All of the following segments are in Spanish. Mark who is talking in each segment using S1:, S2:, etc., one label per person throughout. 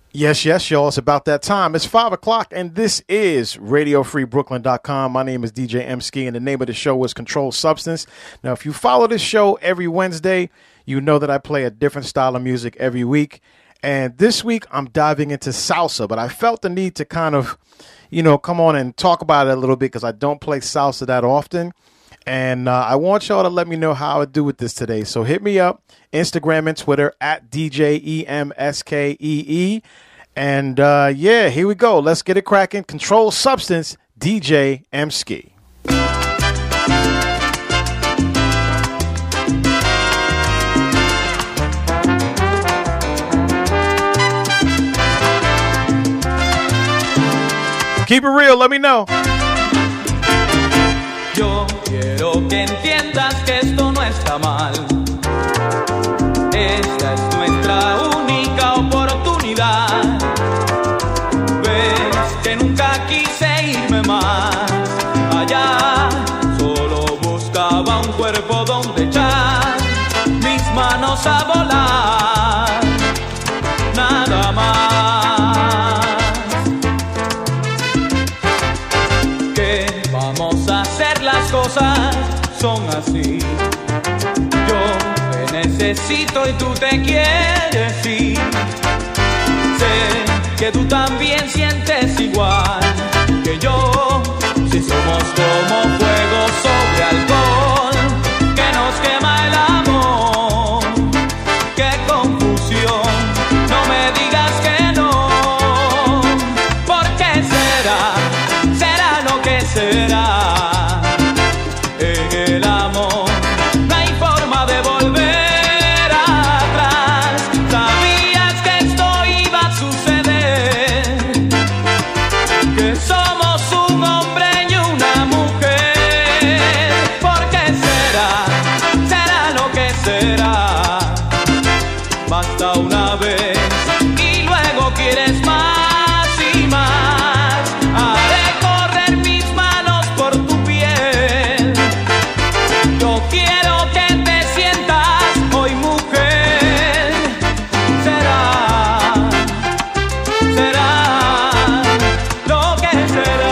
S1: Yes, y'all. It's about that time. It's 5 o'clock, and this is RadioFreeBrooklyn.com. My name is DJ M-Ski, and the name of the show is Controlled Substance. Now, if you follow this show every Wednesday, you know that I play a different style of music every week. And this week, I'm diving into salsa, but I felt the need to kind of, come on and talk about it a little bit because I don't play salsa that often. And I want y'all to let me know how I do with this today. So hit me up, Instagram and Twitter, at DJEMSKEE. And here we go. Let's get it cracking. Controlled Substance, DJ M-Ski. Keep it real, let me know.
S2: Yo quiero que entiendas que esto no está mal. Esta es nuestra única oportunidad. Ves que nunca quise irme más allá. Solo buscaba un cuerpo donde echar mis manos a volar. Nada más. Que vamos a hacer las cosas son así. Yo te necesito y tú te quieres ir. Sé que tú también sientes igual que yo. Si somos como fuego sobre alcohol que nos quema el amor. Qué confusión, no me digas que no. ¿Por qué será? Será lo que será. En el amor no hay forma de volver atrás. Sabías que esto iba a suceder, que somos un hombre y una mujer. ¿Por qué será? Será lo que será. Basta una vez y luego quieres más y más. Haré correr mis manos por tu piel. Yo quiero que te sientas hoy mujer. Será lo que será.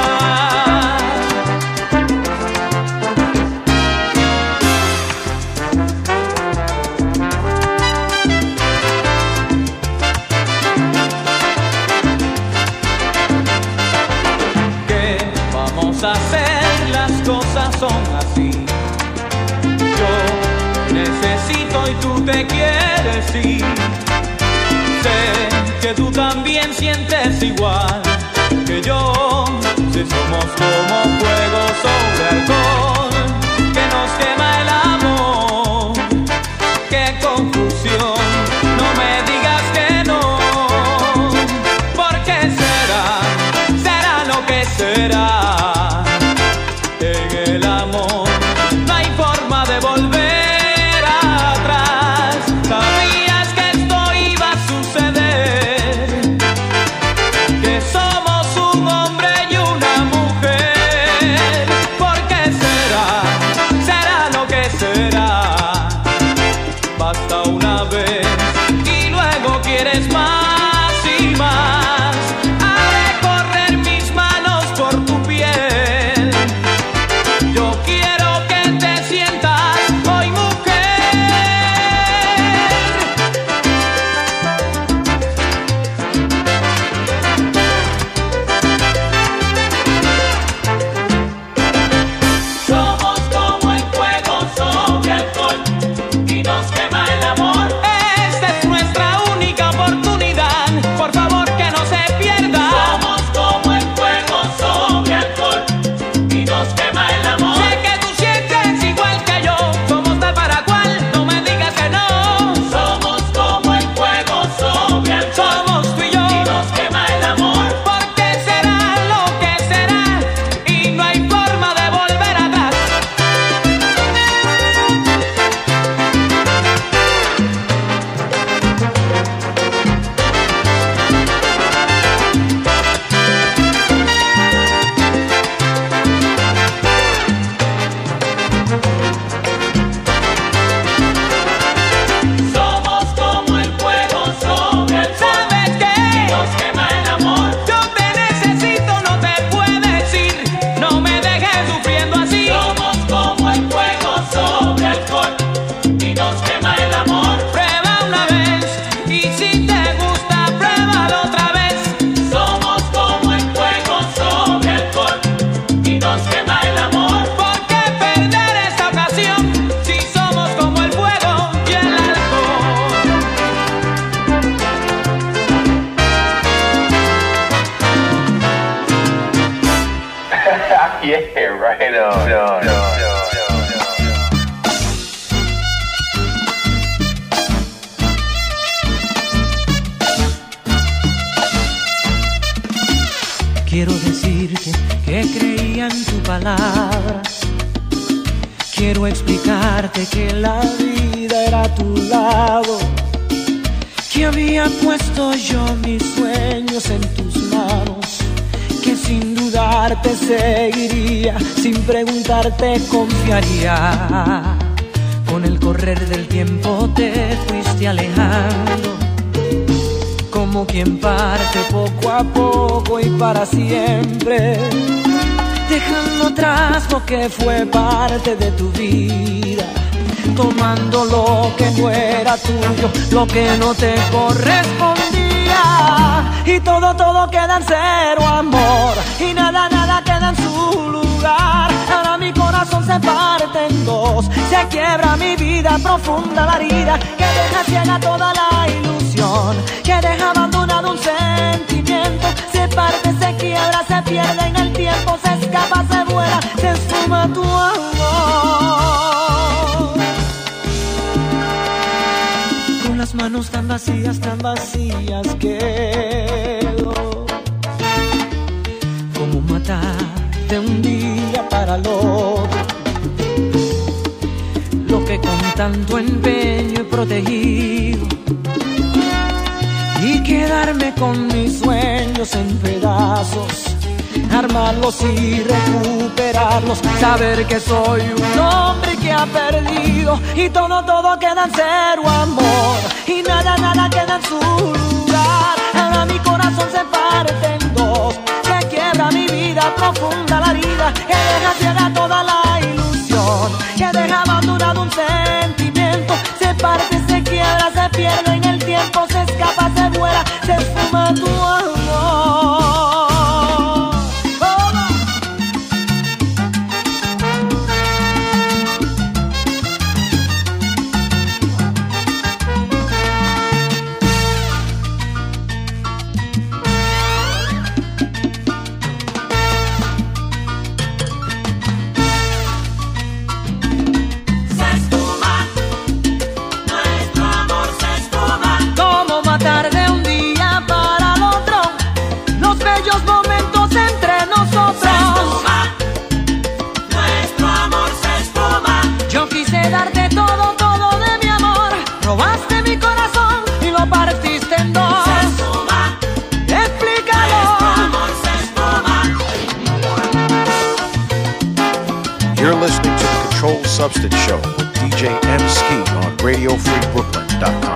S2: ¿Qué vamos a hacer? Las cosas son así. Yo te necesito y tú te quieres ir. Sé que tú también sientes igual que yo. Si somos como fuego sobre alcohol que nos quema el amor. Qué confusión, no me digas que no. ¿Por qué será? Será lo que será. En el amor no hay forma de volver atrás. Sabías que esto iba a suceder, que somos un hombre y una mujer.
S3: Right on.
S2: Quiero decirte que creía en tu palabra. Quiero explicarte que la vida era a tu lado, que había puesto yo mis sueños en tus manos, que sin dudar te seguiría, sin preguntarte confiaría. Con el correr del tiempo te fuiste alejando, como quien parte poco a poco y para siempre, dejando atrás lo que fue parte de tu vida, tomando lo que no era tuyo, lo que no te correspondía. Y todo queda en cero, amor, y nada queda en su lugar. Ahora mi corazón se parte en dos, se quiebra mi vida, profunda la herida que deja ciega toda la ilusión, que deja abandonado un sentimiento. Se parte, se quiebra, se pierde en el tiempo, se escapa, se vuela, se esfuma tu amor. Con las manos tan vacías quedo. Como matarte un día para el otro, lo que con tanto empeño he protegido, y quedarme con mis sueños en pedazos, armarlos y recuperarlos, saber que soy un hombre que ha perdido. Y todo queda en cero, amor, y nada queda en su lugar. Ahora mi corazón se parte en dos, se quiebra mi vida, profunda la herida que deja ciega toda la ilusión, que deja abandonado un sentimiento. Se parte, se quiebra, se pierde en el tiempo, se escapa, se vuela, se esfuma tu amor. Darte todo de mi amor, robaste mi corazón y lo partiste en dos. Se esfuma, explícalo. Nuestro amor se esfuma.
S1: You're listening to the Controlled Substance Show with DJ M-Ski on RadioFreeBrooklyn.com.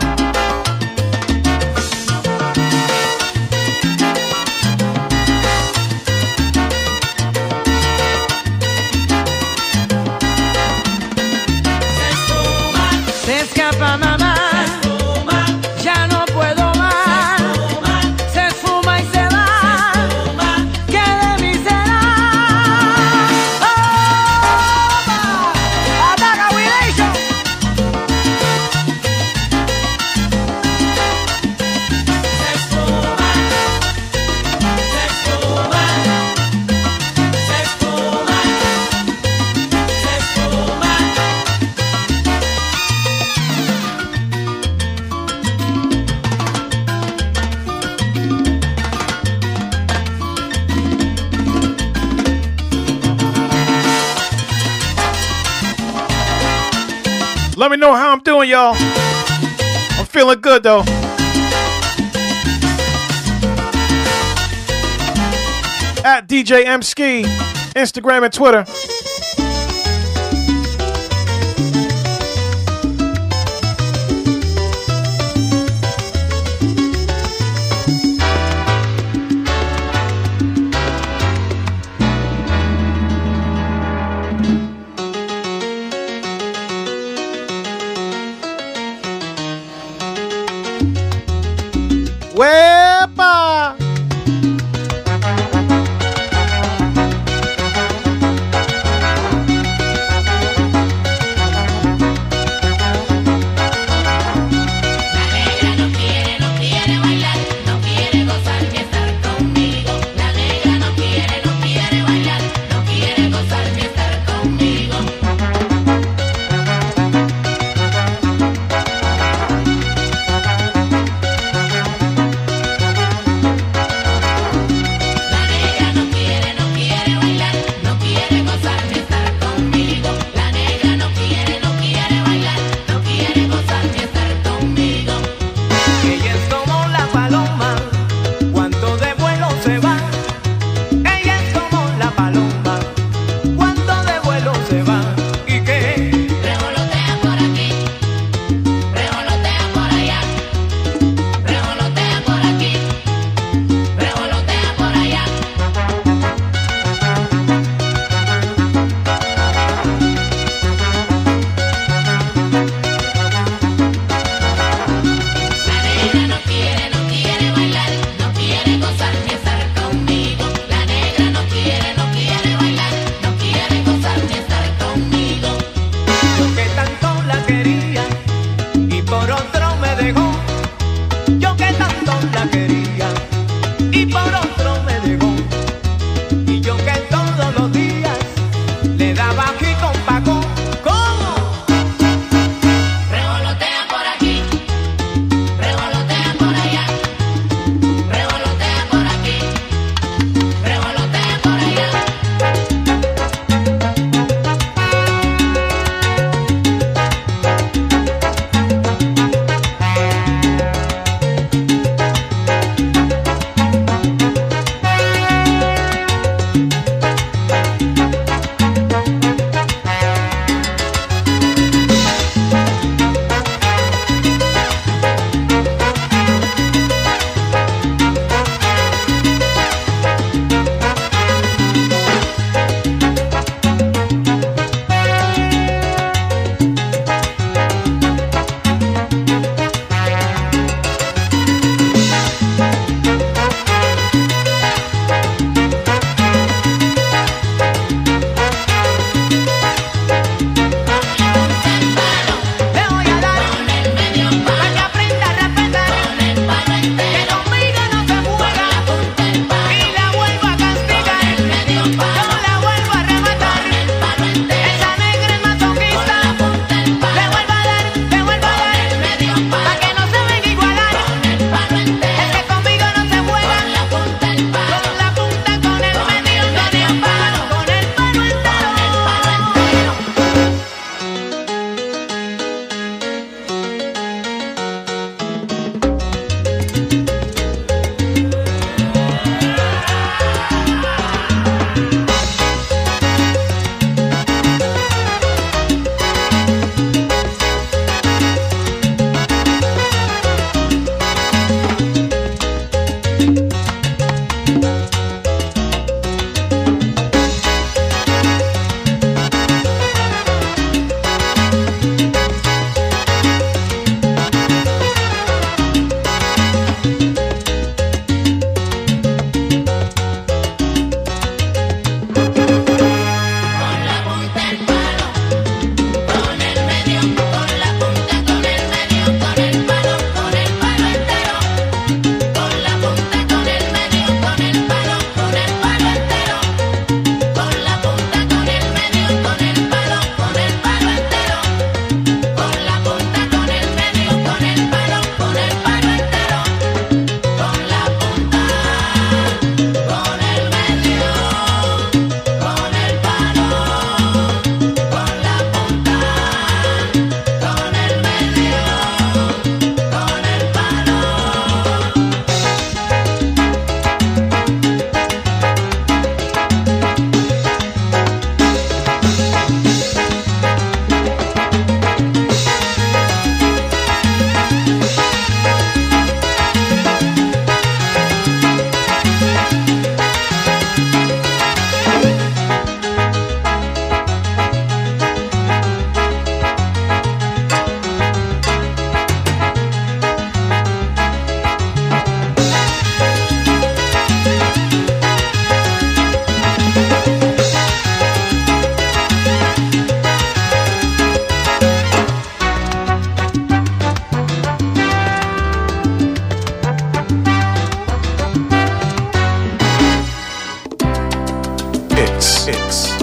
S1: Let me know how I'm doing, y'all. I'm feeling good, though. At DJ M-Ski, Instagram and Twitter. ¡Wepa!
S4: Gozar ni estar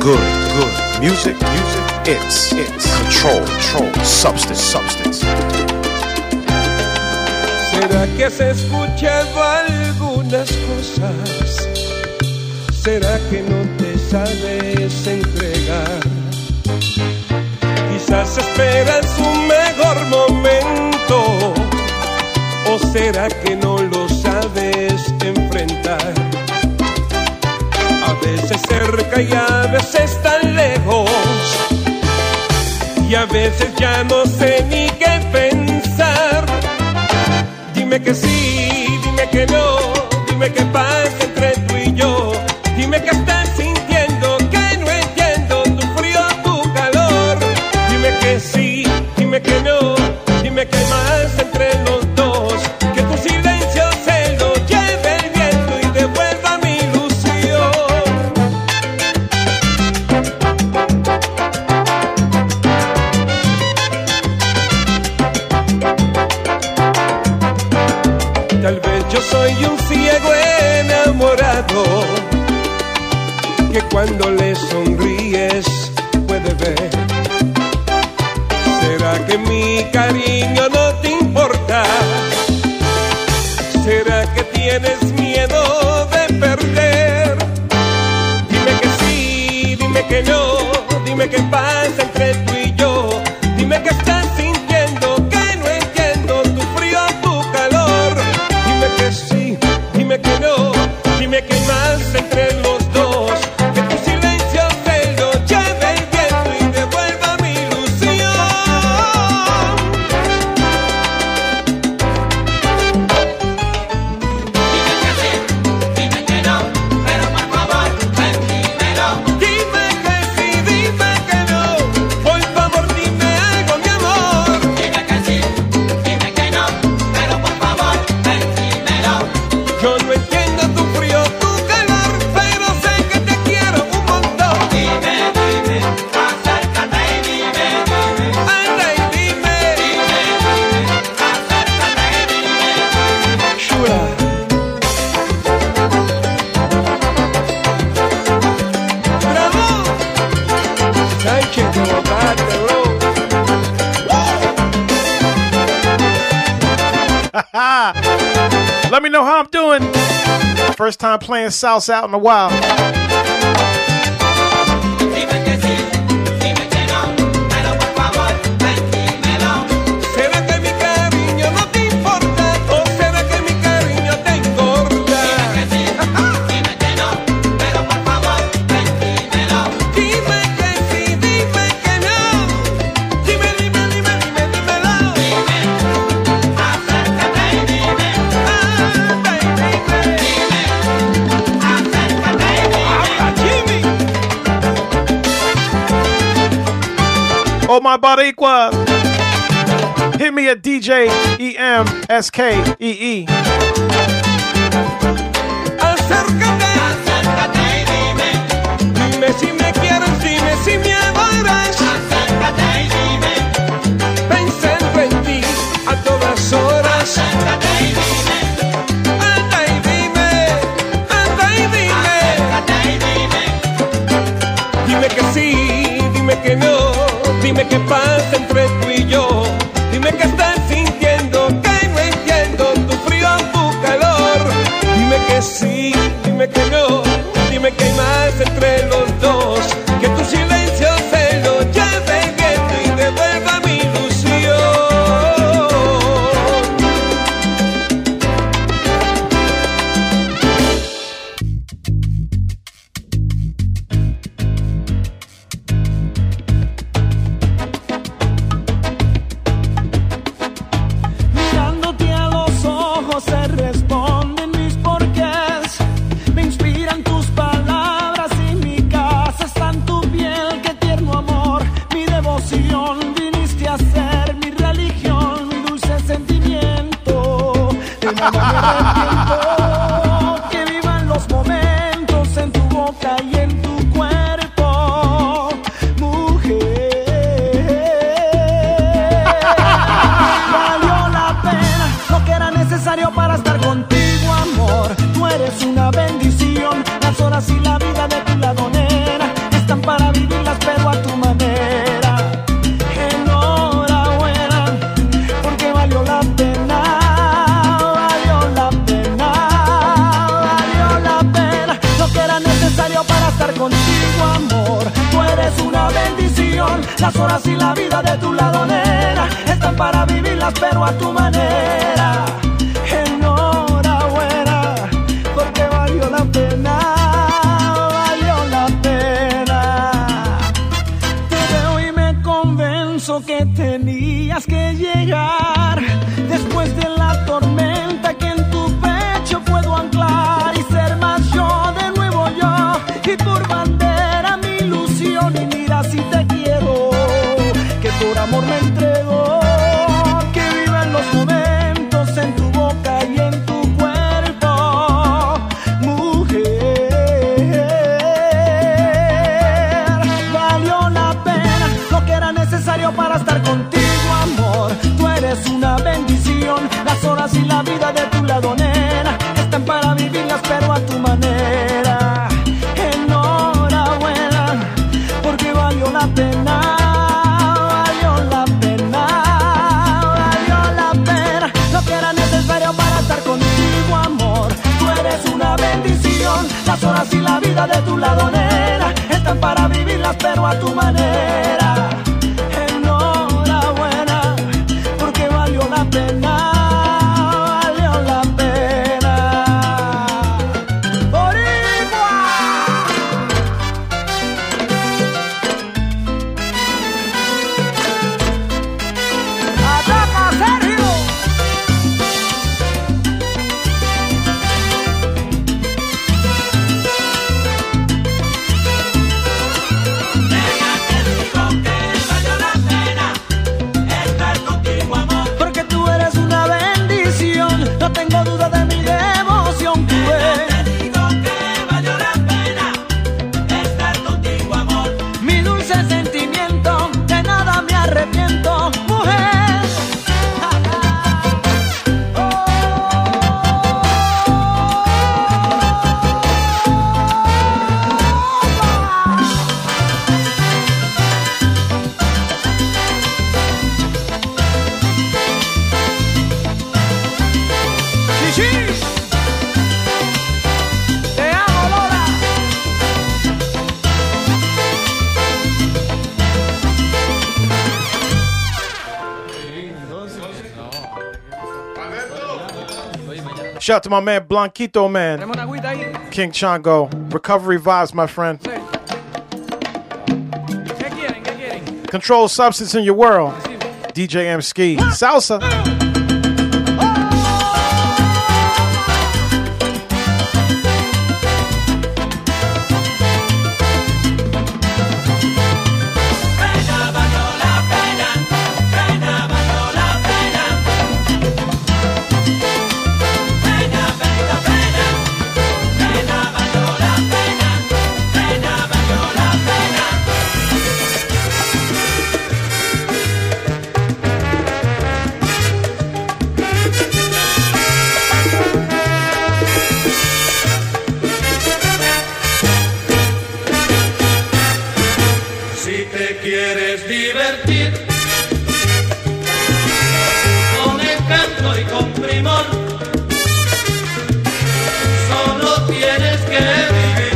S1: good music. It's control, substance.
S3: ¿Será que has escuchado algunas cosas? ¿Será que no te sabes entregar? Quizás esperas un mejor momento, ¿o será que no lo sabes enfrentar? A veces cerca y a veces tan lejos, y a veces ya no sé ni qué pensar. Dime que sí, dime que no, dime qué pasa entre tú y yo. Dime que estás sintiendo, que no entiendo tu frío, tu calor. Dime que sí, dime que no, dime que hay más entre los dos. Que tu silencio se lo lleve el viento y devuelva mi ilusión. Tal vez yo soy un ciego enamorado, que cuando le sonríes puede ver. ¿Será que mi cariño no te importa? ¿Será que tienes miedo de perder? Dime que sí, dime que no, dime qué pasa entre tú y yo. Dime que estás sintiendo, que no entiendo tu frío, tu calor. Dime que sí, dime que no, dime que hay más entre los dos. Que tu silencio se lo lleve el viento y devuelva mi ilusión.
S2: Dime que sí, dime que no, pero por favor, ven, dímelo.
S3: Dime que sí, dime que no, por favor dime algo, mi amor.
S2: Dime que sí, dime que no, pero por favor, ven, dímelo.
S3: Yo no entiendo tu frío, tu calor, pero sé que te quiero un montón.
S2: Dime, acércate y dime.
S3: Anda y dime,
S2: Acércate y dime.
S3: chula. ¡Bravo! Sánchez, te botaste, bro.
S1: Let me know how I'm doing. First time playing salsa out in a while.
S2: Dime que sí, dime que no, pero por favor, ven, dímelo.
S3: ¿Será que mi cariño no te importa? ¿O será que mi cariño te importa?
S2: Dime que sí, dime que no, pero por favor, ven, dímelo.
S3: Dime que sí, dime que no. Dime, dímelo.
S2: Acércate y dime.
S3: Anda y dime.
S2: Acércate y dime.
S3: Habla, Jimmy.
S1: Oh, my Boricua. Hit me at DJ EMSKEE.
S3: Acércate.
S2: Acércate y dime.
S3: Dime si me quieres, dime si me adoras.
S2: Acércate y dime.
S3: Pensando en ti a todas horas.
S2: Acércate y dime.
S3: Anda y dime. Anda y dime.
S2: Acércate y dime.
S3: Dime que sí, dime que no. Dime qué pasa entre tú y yo. Dime que estás sintiendo, que no entiendo tu frío, tu calor. Dime que sí, dime que no. Dime que hay más entre los dos. Que tu silencio se lo lleve el viento y devuelva mi ilusión.
S4: Mirándote a los ojos se responden mis porqués. Me inspiran tus palabras y mi casa está en tu piel. Qué tierno amor, mi devoción. Viniste a ser mi religión, mi dulce sentimiento. De nada me arrepiento. Que vivan los momentos en tu boca y en tu cuerpo, mujer. Valió la pena lo que era necesario para estar contigo, amor. Tú eres una bendición. Las horas y la vida de tu lado, nena, están para Las horas y la vida de tu lado, nena, están para vivirlas pero a tu manera. Enhorabuena, porque valió la pena, valió la pena. Te veo y me convenzo que tenías que llegar después de la tormenta que en tu pecho puedo anclar y ser más yo, de nuevo yo, y por bandera mi ilusión. Y mira si te quiero, que por amor me entrego, que vivan los momentos en tu boca y en tu cuerpo, mujer. Valió la pena lo que era necesario para estar contigo, amor. Tú eres una bendición, las horas y la vida de tu lado, nena, están para vivirlas pero a tu manera. Enhorabuena, porque valió la pena, valió la pena, valió la pena lo que era necesario para estar contigo, amor. Tú eres una bendición, las horas y la vida de tu lado, nena, están para vivirlas pero a tu manera. Enhorabuena, porque valió la pena, valió la pena. ¡Boricua! ¡Ataca, Sergio! Porque tú eres una bendición, no tengo duda de mi devoción. Tú eres,
S2: Te digo que valió la pena estar contigo, amor.
S4: mi dulce sentimiento, de nada me arrepiento, mujer. Chichi, te amo, Lola.
S1: Shout out to my man Blanquito, man.
S4: Tenemos una agüita ahí.
S1: King Chango. Recovery vibes, my friend.
S4: ¿Qué quieren? ¿Qué quieren?
S1: Control substance in your world. DJ M Ski. Salsa.
S2: Pena valió la pena, pena valió la pena. Pena, pena, pena, pena valió la pena, pena valió la pena. Si te quieres divertir con encanto y con primor, solo tienes que vivir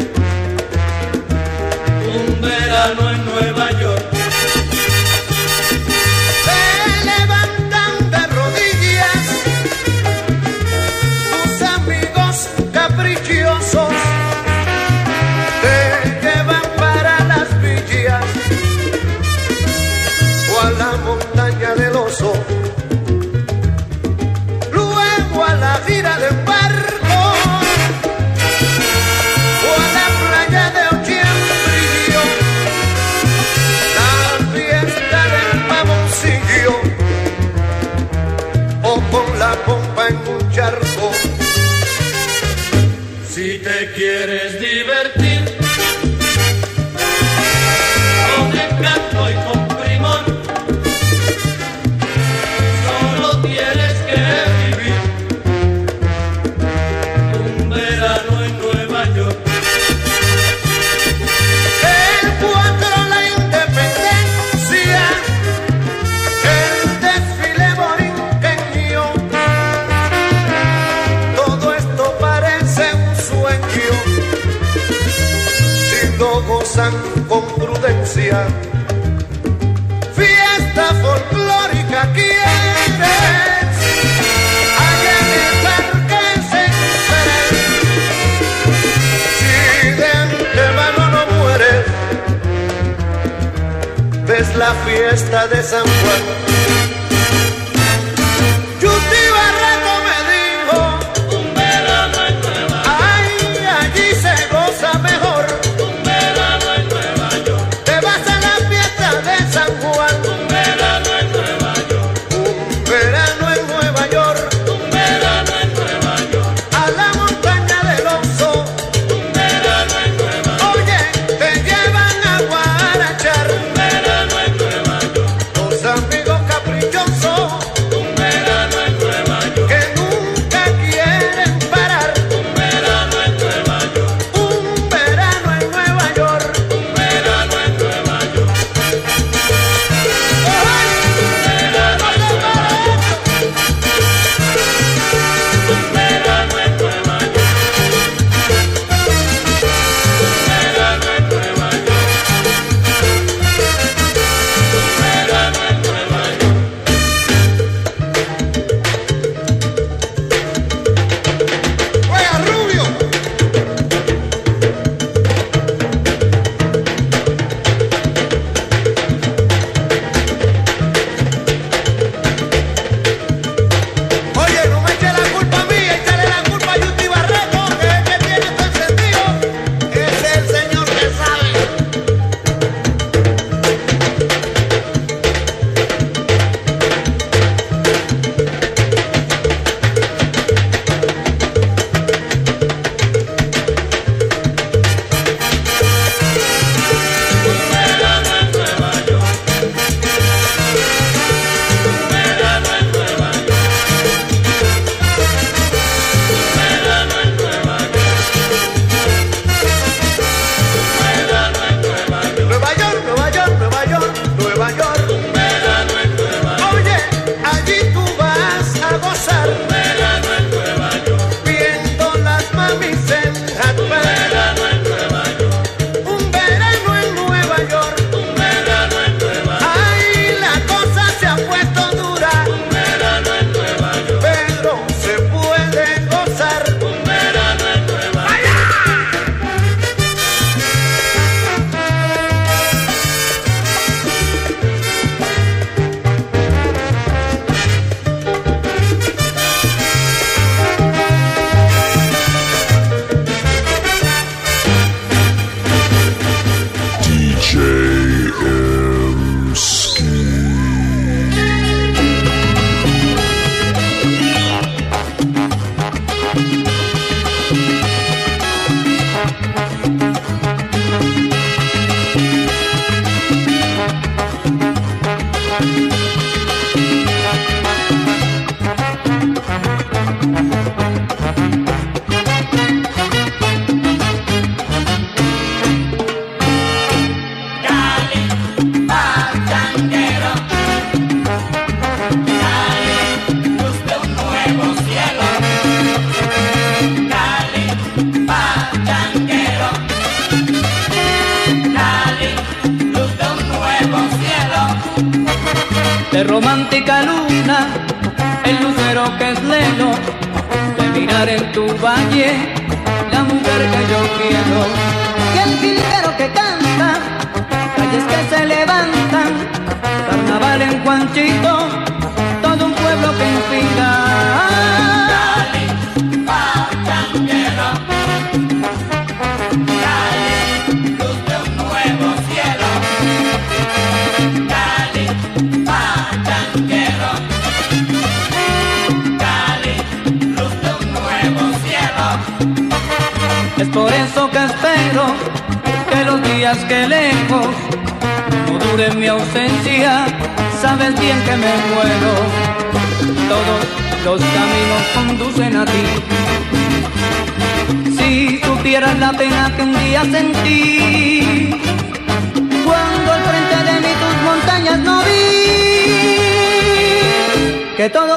S2: un verano en Nueva York.
S5: Se levantan de rodillas tus amigos caprichosos, te llevan para las villas o a la montaña del oso, luego a la gira de un barco o a la playa de Ochiembrillo, la fiesta del Pavoncillo o con la pompa en un charco.
S2: Si te quieres divertir con encanto y con primor, solo tienes que vivir un verano en Nueva York.
S5: El 4 la independencia, el desfile borinqueño, todo esto parece un sueño si lo gozan con prudencia. la fiesta de San Juan. Yuti Barreto me dijo,
S2: un verano en Nueva York,
S5: ay, allí se goza mejor.
S2: un verano en Nueva York,
S5: Te vas a la fiesta de San Juan.
S2: un verano en Nueva York,
S5: Un verano en Nueva York,
S2: un verano en Nueva York,
S5: a la montaña del Oso.
S2: un verano en Nueva York,
S5: Oye, te llevan a guarachar
S2: un verano en Nueva York,
S5: los amigos caprichosos
S2: un verano en Nueva York,
S5: que nunca quieren parar.
S2: un verano en Nueva York,
S5: Un verano en Nueva York.
S2: un verano en Nueva York,
S5: ¡Ay!
S2: verano en Nueva York, un verano en Nueva York, verano en Nueva York, verano en Nueva York.
S5: ¡Juega Rubio! Oye, no me eche la culpa a mí, échale la culpa a Yuti Barreto, que es el que tiene esto encendido. Es el señor que sabe.
S2: Verano en Nueva York, verano en Nueva York, verano en Nueva York, verano en Nueva York,
S5: Nueva York, Nueva York, Nueva York, Nueva York.
S2: verano en Nueva York,
S5: Oye, allí tú vas a gozar
S2: verano en Nueva York,
S5: viendo las mamis en Hatman.
S2: verano en Nueva York,
S5: Un verano en Nueva York.
S2: verano en Nueva York,
S5: Ay, la cosa se ha puesto dura,
S2: verano en Nueva York,
S5: pero se puede gozar.
S2: verano en Nueva York.
S4: De romántica luna, el lucero que es lelo, de mirar en tu valle, la mujer que yo quiero. Y el jilguero que canta, calles que se levantan, carnaval en Juanchito, todo un pueblo que inspira. Es por eso que espero que los días que lejos no duren mi ausencia. Sabes bien que me muero. Todos los caminos conducen a ti. Si supieras la pena que un día sentí cuando al frente de mí tus montañas no vi. Que todo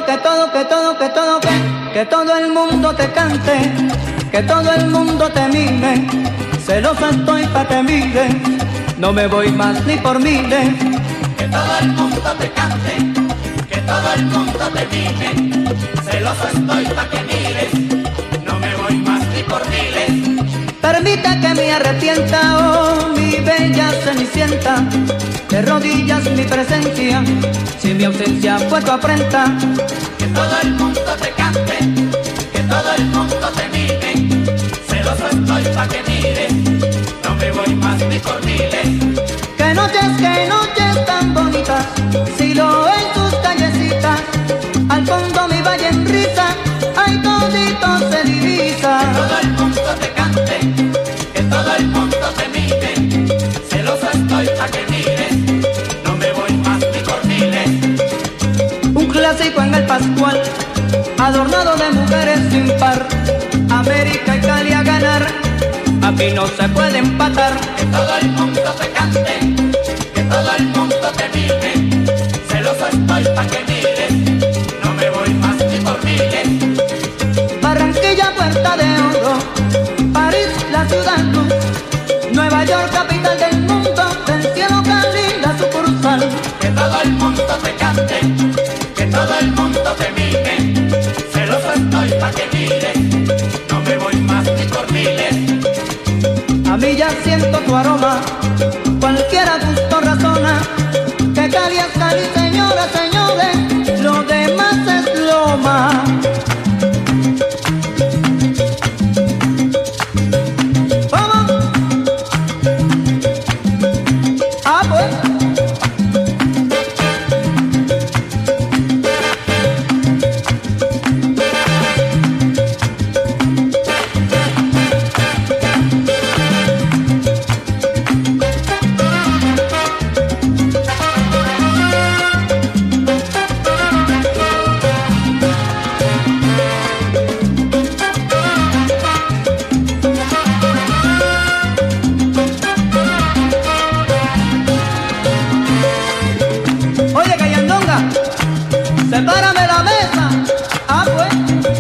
S4: el mundo te cante, que todo el mundo te mire, celosa estoy pa' que mire, no me voy más ni por miles.
S2: Que todo el mundo te cante, que todo el mundo te mire, celoso estoy pa' que mires, no me voy más ni por miles.
S4: Permita que me arrepienta, oh mi bella cenicienta, de rodillas mi presencia, si mi ausencia fue tu afrenta.
S2: Que todo el mundo te cante, que todo el mundo te mire. Celoso estoy pa' que mires, no me voy más ni por miles.
S4: Qué noches tan bonitas, si lo en tus callecitas, al fondo mi valle en risa, ay todito se divisa.
S2: Que todo el mundo te cante, que todo el mundo te mire. Celoso estoy pa' que mires, no me voy más ni por miles.
S4: Un clásico en el Pascual, adornado de mujeres sin par, América y Cali a ganar, aquí no se puede empatar.
S2: Que todo el mundo te cante, que todo el mundo te mire. Celoso estoy pa' que mires, no me voy más ni por miles.
S4: Barranquilla, Puerta de Oro, París, la ciudad luz, Nueva York, capital del mundo, del cielo Cali, la sucursal.
S2: Que todo el mundo te cante, que todo el mundo te mire. Celoso estoy pa' que mires, no me voy más ni por miles.
S4: A mí ya siento tu aroma, cualquiera gusto razona, que Cali es Cali, señoras, señores, lo demás es loma. ¿Vamos? Ah, pues. Oye, Cayandonga, sepárame la mesa. Ah, pues.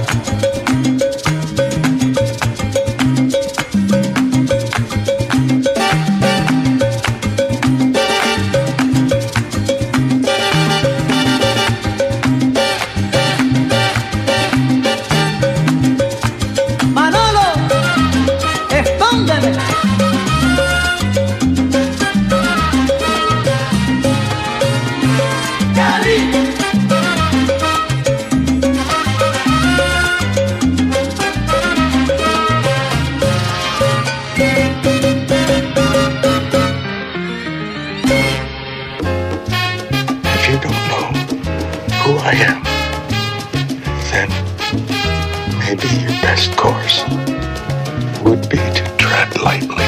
S4: Manolo, escóndeme.
S6: If you don't know who I am, then maybe your best course would be to tread lightly.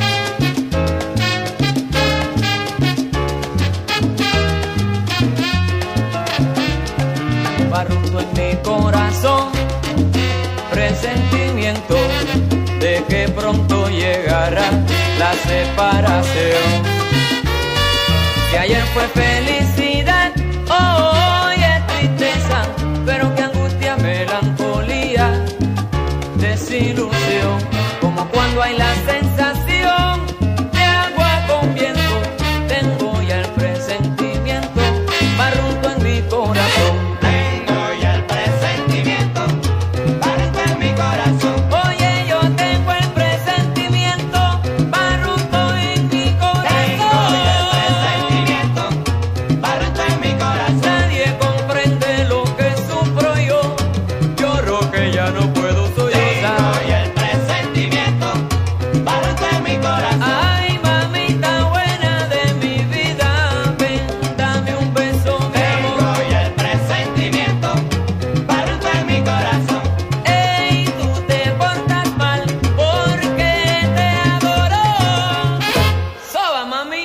S2: Barrundo en mi corazón, presentimiento de que pronto llegará la separación. Si ayer fue felicidad, hoy es tristeza, pero que angustia, melancolía, desilusión, como cuando hay la sensación de agua con viento. Tengo ya el presentimiento, barrundo en mi corazón. Tengo ya el presentimiento, barrundo en mi corazón. Oye, yo tengo el presentimiento, barrundo en mi corazón. Tengo ya el presentimiento, barrundo en mi corazón. Nadie comprende lo que sufro yo, lloro que ya no puedo sollozar. Tengo ya el presentimiento, barrundo en mi corazón. Ay, mamita buena de mi vida, ven, dame un beso, mi amor. Tengo ya el presentimiento, barrundo en mi corazón. Ey, tú te portas mal porque te adoro. Soba, mami.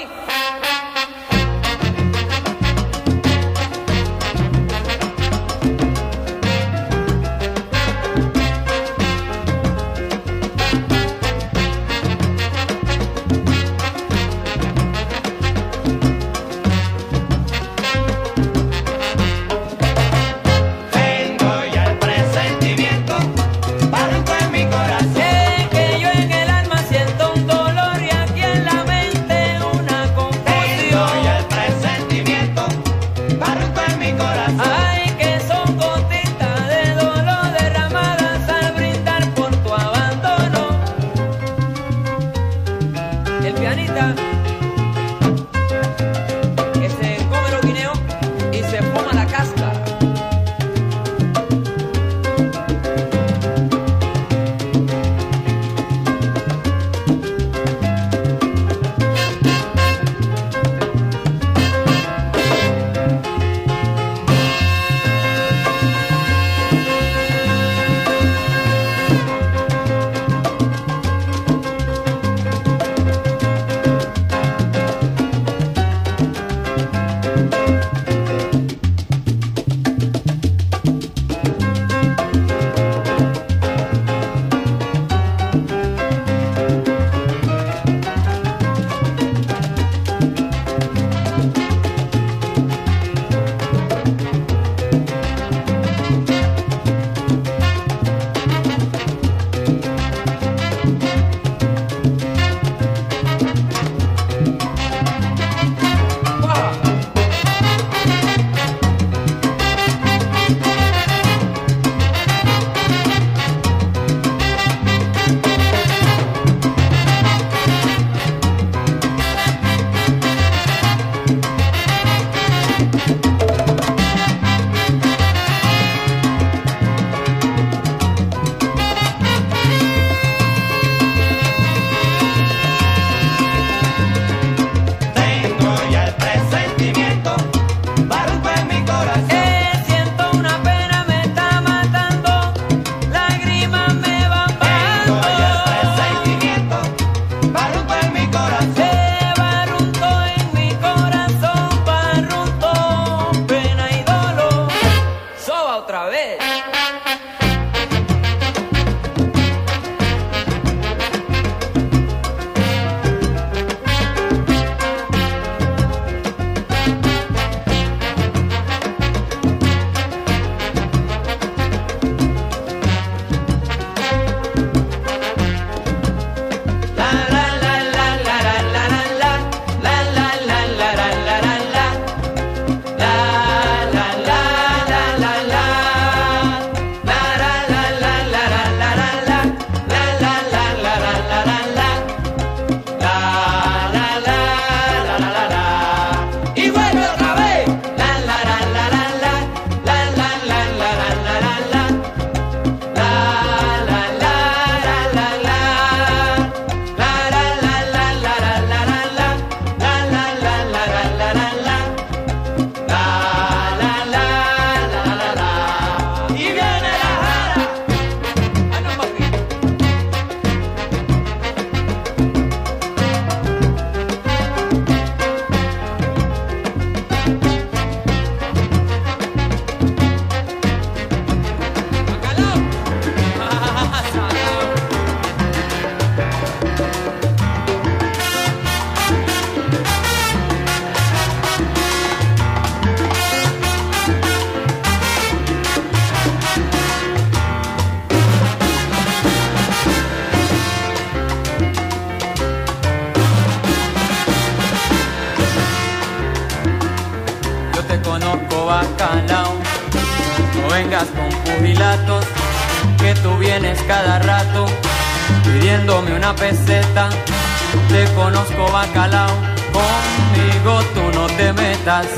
S2: vengas con pugilatos, que tú vienes cada rato pidiéndome una peseta. Te conozco, bacalao, conmigo tú no te metas.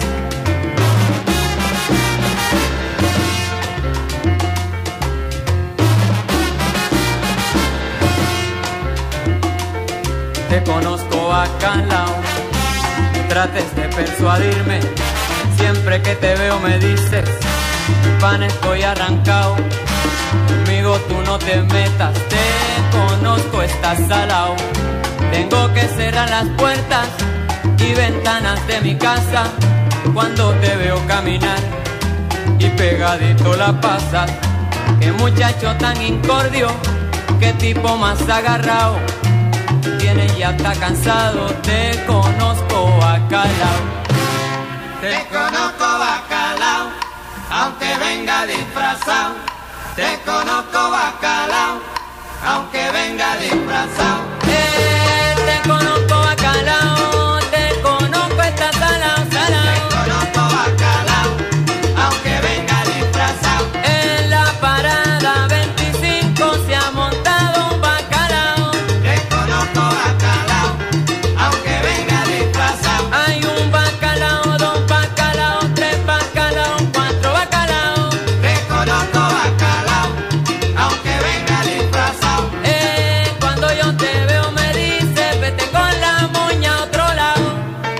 S2: Te conozco, bacalao, trates de persuadirme. Siempre que te veo me dices, pan, estoy arrancado. Conmigo tú no te metas, te conozco, estás salao. Tengo que cerrar las puertas y ventanas de mi casa cuando te veo caminar y pegadito la pasas. Qué muchacho tan incordio, qué tipo más agarrado. Tienes ya está cansado, te conozco, bacalao. Te conozco, bacalao, aunque venga disfrazado. Te conozco, bacalao, aunque venga disfrazado. Te conozco, bacalao, te conozco, está salao, salao. Te conozco, bacalao, aunque venga disfrazado. En la parada 25 se ha montado un bacalao. Te conozco, bacalao, aunque venga disfrazado. Hay un bacalao, dos bacalao, tres bacalao, cuatro bacalao. Te conozco, bacalao, aunque venga disfrazado. Cuando yo te veo me dices, vete con la moña a otro lado.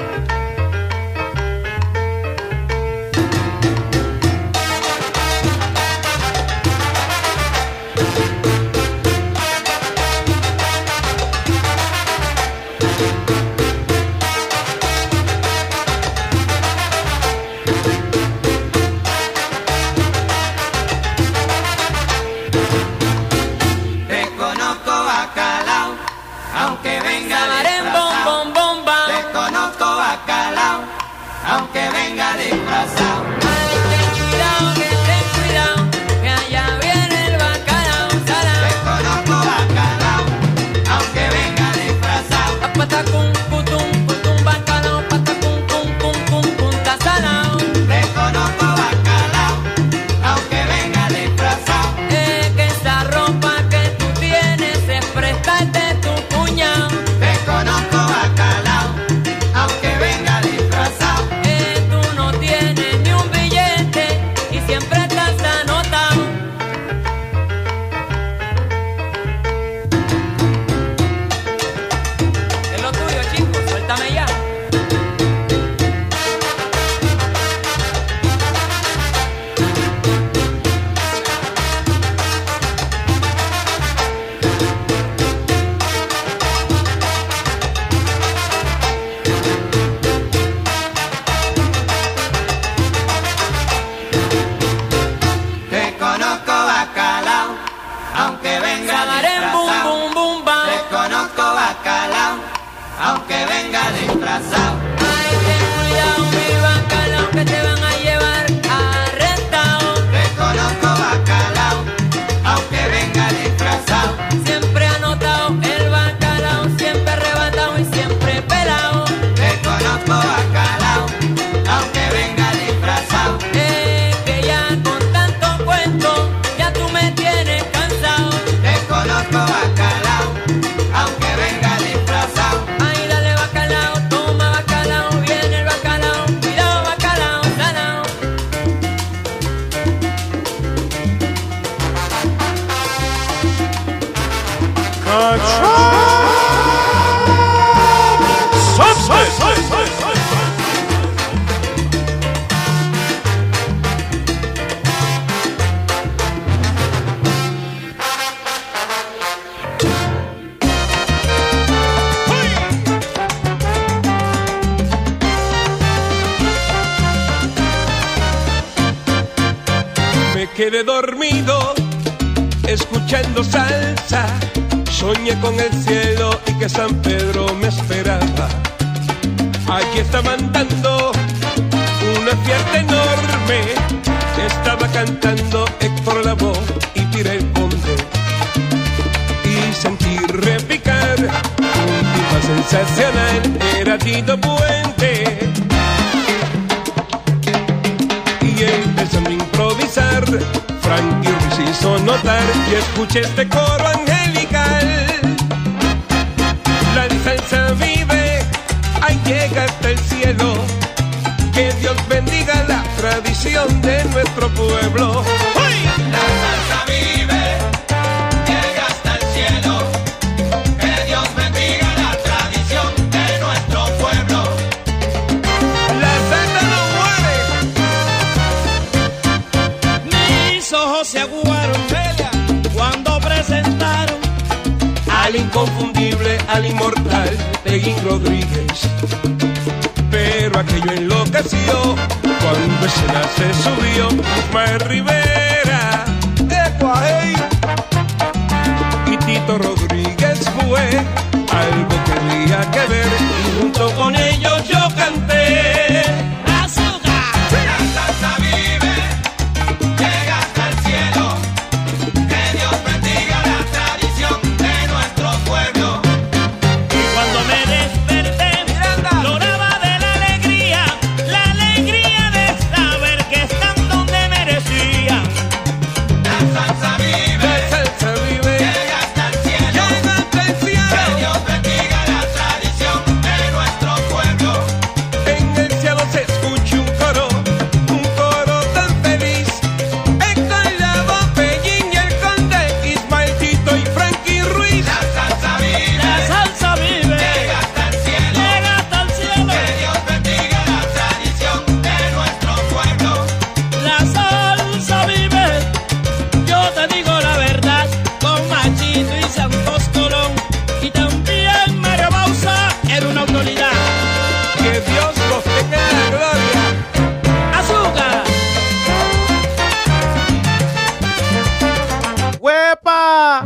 S2: Te conozco, bacalao, aunque venga disfrazado. Te conozco, bacalao, aunque venga disfrazado. Ay, ten cuidado, que allá viene el bacalao, salao. Te conozco, bacalao, aunque venga disfrazado. Patacum, cutum, bacalao, patacum, cum, ta salao. Te conozco, bacalao, aunque venga disfrazado. Que esa ropa que tú tienes es prestarte tu cuñado. Te conozco, bacalao, aunque venga disfrazado. Tú no tienes ni un billete y siempre estás anotado. Es lo tuyo, chicos, suéltame ya. Te conozco, bacalao, aunque venga disfrazado. Te conozco, bacalao, aunque venga disfrazado. Ay, ten cuidado, mi bacalao, que te van a llevar arrestado. Te conozco, bacalao, aunque venga disfrazado. Siempre anotado el bacalao, siempre arrebatado y siempre pelado. Te conozco, bacalao, aunque venga disfrazado. Que ya con tanto cuento, ya tú me tienes cansado. Te conozco, bacalao, aunque venga disfrazado. Ay, dale bacalao, toma bacalao, viene el bacalao, cuidado bacalao, salao.
S3: Me quedé dormido escuchando salsa. Soñé con el cielo y que San Pedro me esperaba. Aquí estaba andando una fiesta enorme. Estaba cantando Héctor Lavoe y Pira el Conde. Y sentí repicar un tipo sensacional. Era Tito Puente. Y empezando a improvisar y escuche este coro angelical. La salsa vive, ahí llega hasta el cielo. Que Dios bendiga la tradición de nuestro pueblo. ¡Uy!
S5: La salsa vive, llega hasta el cielo. Que Dios bendiga la tradición de nuestro pueblo.
S3: La salsa no muere.
S4: Mis ojos se aguaron cuando presentaron
S3: Al inconfundible, al inmortal Peguín Rodríguez. Pero aquello enloqueció cuando escena se subió Ismael Rivera y Tito Rodríguez fue algo que había que ver y junto con ellos yo canté.
S4: azúcar.
S5: La salsa vive, llega hasta el cielo. Que Dios bendiga la tradición de nuestro pueblo.
S4: Y cuando me desperté, lloraba de la alegría de saber que están donde merecía.
S5: La salsa vive,
S3: La salsa vive,
S5: llega hasta el cielo.
S3: llega hasta el
S5: Que
S3: cielo.
S5: Dios bendiga la tradición de nuestro pueblo.
S3: En el cielo se escucha un coro tan feliz. Héctor Lavoe, Peguín y el Conde, Ismael, Tito y Frankie Ruiz.
S5: La salsa vive,
S4: La salsa vive,
S5: llega hasta el cielo.
S4: llega hasta el cielo.
S5: Que Dios bendiga la tradición de nuestro pueblo.
S4: La salsa vive, yo te digo la verdad, con Machito y Santos Colón y también Mario Bausa era una autoridad.
S3: Que Dios los tenga en la gloria.
S4: Azúcar.
S1: Wepa!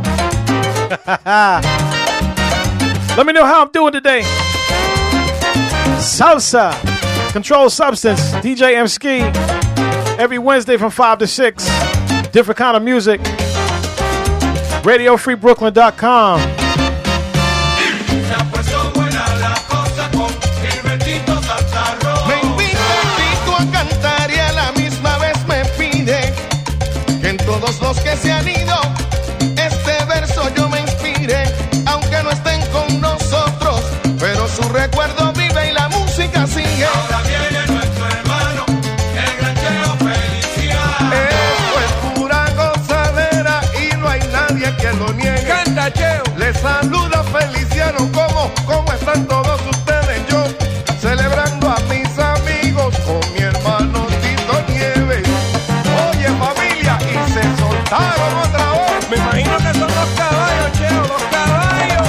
S1: Let me know how I'm doing today. Salsa, Controlled Substance, DJ M Ski. Every Wednesday from 5 to 6. Different kind of music. RadioFreeBrooklyn.com.
S5: Se ha puesto buena la cosa con Gilbertito Salsarro.
S7: Me invita Tito a cantar y a la misma vez me pide que en todos los que se han ido este verso yo me inspire, aunque no estén con nosotros, pero su recuerdo vive y la música sigue.
S5: Ahora viene nuestro hermano, el gran Cheo Feliciano.
S7: Esto es pura gozadera y no hay nadie que lo niegue.
S3: Canta, Cheo.
S7: Les saluda Feliciano, ¿cómo están todos ustedes? Yo celebrando a mis amigos con mi hermano Tito Nieves. Oye familia, y se soltaron otra vez.
S3: Me imagino que son los caballos, Cheo, los caballos.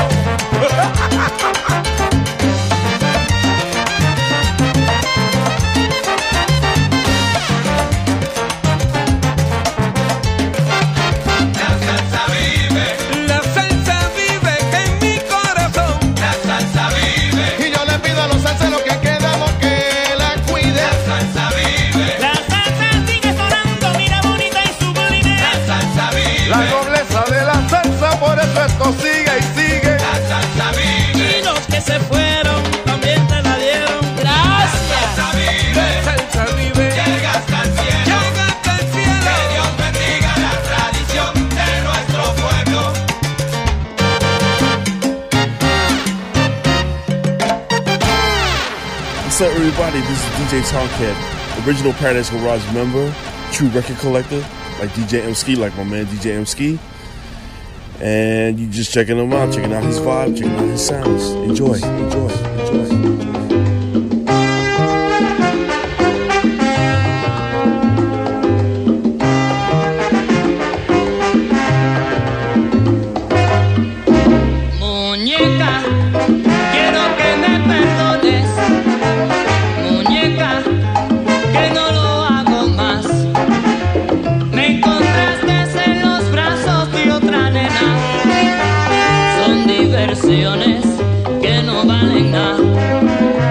S5: La salsa vive,
S3: La salsa vive en mi corazón.
S5: la salsa vive,
S7: Y yo le pido a los salseros que quedamos que la cuiden.
S5: la salsa vive,
S4: La salsa sigue sonando, mira bonita y sublime.
S5: la salsa vive,
S7: La nobleza de la salsa, por eso esto sigue y sigue.
S5: la salsa vive,
S4: Y los que se fueron también te la dieron. Gracias.
S5: salsa vive,
S3: La salsa vive,
S5: llega hasta el cielo.
S3: llega hasta el cielo.
S5: Que Dios bendiga la tradición de nuestro pueblo.
S8: What's up, everybody? This is DJ Tomcat, original Paradise Garage member, true record collector, like DJ M Ski, like my man DJ M Ski. And you just checking him out, checking out his vibe, checking out his sounds. Enjoy, enjoy, enjoy.
S4: Muñeca, quiero que me perdones. Muñeca, que no lo hago más. Me encontraste en los brazos de otra nena. Son diversiones que no valen nada.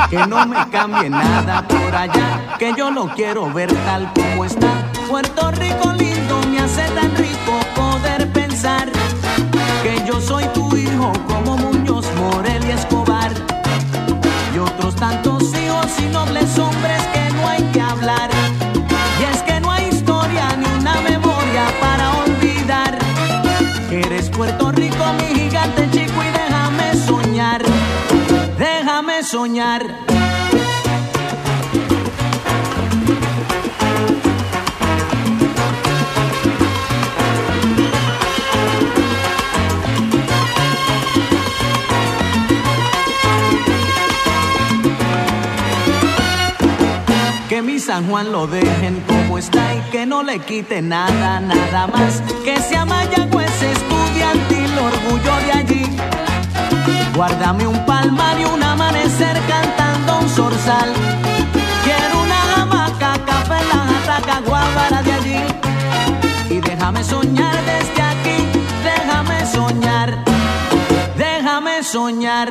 S4: Que no me cambie nada por allá, que yo lo quiero ver tal como está. Puerto Rico lindo, me hace tan rico poder pensar que yo soy tu hijo como Muñoz, Morel y Escobar. Y otros tantos hijos y nobles hombres que no hay que hablar. Y es que no hay historia ni una memoria para olvidar. Eres Puerto Rico, mi gigante chico, y déjame soñar. Déjame soñar. Que mi San Juan lo dejen como está y que no le quite nada, nada más. Que sea Mayagüez estudiantil, orgullo de allí. Guárdame un palmar y un amanecer cantando un zorzal. Quiero una hamaca, café en la jataca, guábara de allí. Y déjame soñar desde aquí, déjame soñar, déjame soñar.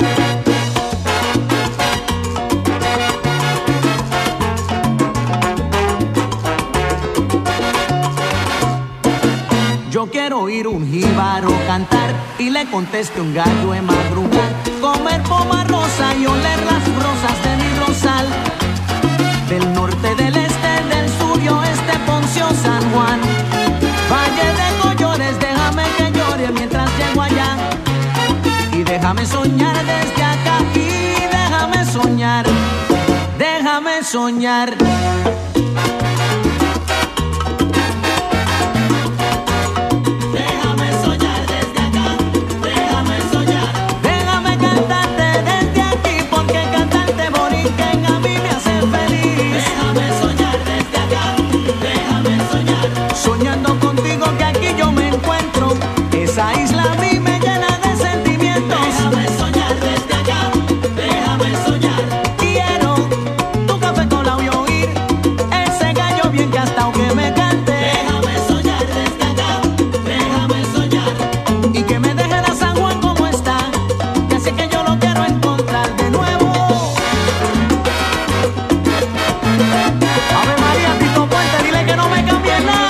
S4: Yo quiero oír un jíbaro cantar y le conteste un gallo en madrugar. Comer poma rosa y oler las rosas de mi rosal. Del norte, del este, del sur y oeste, Poncio, San Juan. Valle de Collores, déjame que llore mientras llego allá. Y déjame soñar desde acá y déjame soñar, déjame soñar. Soñando contigo que aquí yo me encuentro. Esa isla a mí me llena de sentimientos. Déjame soñar desde acá, déjame soñar. Quiero tu café colado y oír ese gallo bien gastado que me cante. Déjame soñar desde acá, déjame soñar. Y que me deje la San Juan como está, que así que yo lo quiero encontrar de nuevo. Ave María, Tito Puente, dile que no me cambie nada.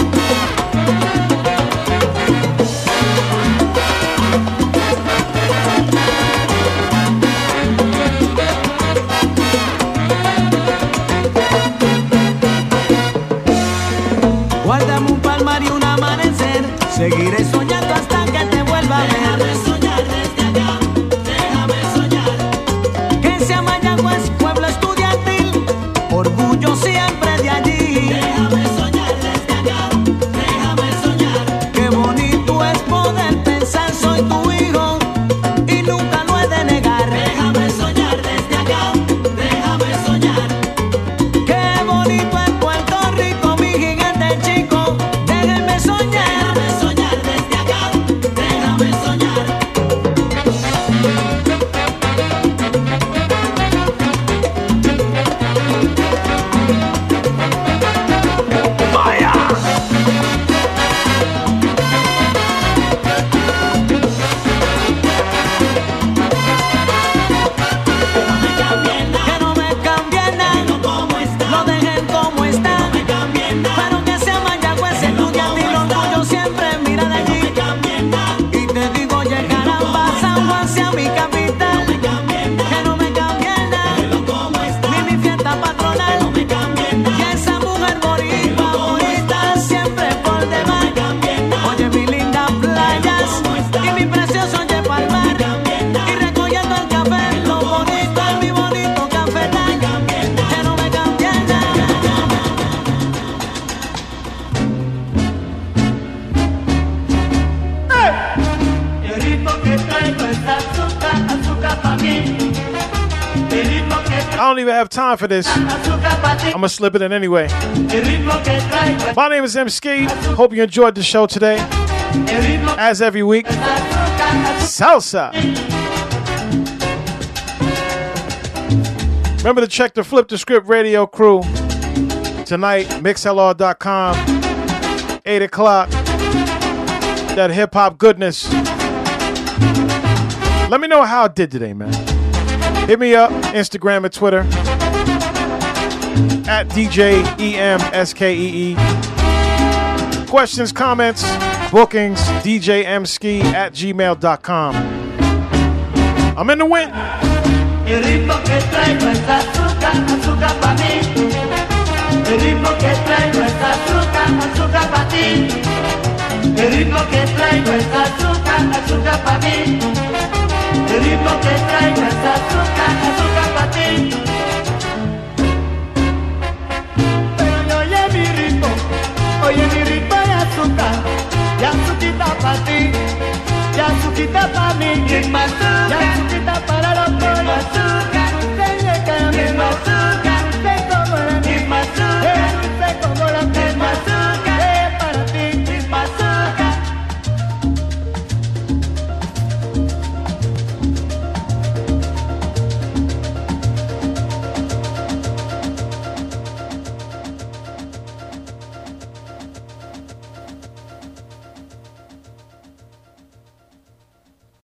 S4: Guárdame un palmar y un amanecer. Seguiré soñando hasta que te vuelva a ver. Déjame soñar desde acá, déjame soñar. Que sea Mayagüez, pueblo estudiantil, orgullo siempre de allí. Déjame soñar desde acá, déjame soñar. Qué bonito es poder pensar, soy tu hijo y nunca lo he de negar. Déjame soñar desde acá, déjame soñar. Qué bonito es Puerto Rico, mi gigante chico, déjenme soñar. Déjame soñar desde acá, déjame soñar. Que no me cambie nada, lo dejen como está. Pero que sea Mayagüez estudiantil, orgullo siempre mira de allí. Y te digo llegarán pa' San Juan hacia mi capital. Que no me cambie nada, ni mi fiesta patronal. Y esa mujer boricua, bonita siempre por demás. Oye mi linda playas y mi precioso Yepalmar. Y recogiendo el café, lo bonito es mi bonito cafetal. Que no me cambie nada.
S9: El ritmo que traigo es azúcar, azúcar pa' mí. El ritmo que
S1: I don't even have time for this.
S9: azúcar pa' ti.
S1: I'm gonna slip it in anyway.
S9: El ritmo que traigo es
S1: My name is M. Ski. Hope you enjoyed the show today.
S9: el ritmo
S1: As every week,
S9: azúcar,
S1: salsa. Remember to check the Flip the Script radio crew tonight, mixlr.com, 8 o'clock. That hip hop goodness. Let me know how it did today, man. Hit me up, Instagram and Twitter, at DJEMSKEE. Questions, comments, bookings, DJMski@gmail.com. I'm in the wind.
S9: El ritmo que traigo es azúcar, azúcar pa' mí. El ritmo que traigo es azúcar, azúcar pa' ti. El ritmo que traigo es azúcar, azúcar pa' mí. El ritmo que traigo es azúcar, azúcar pa' ti.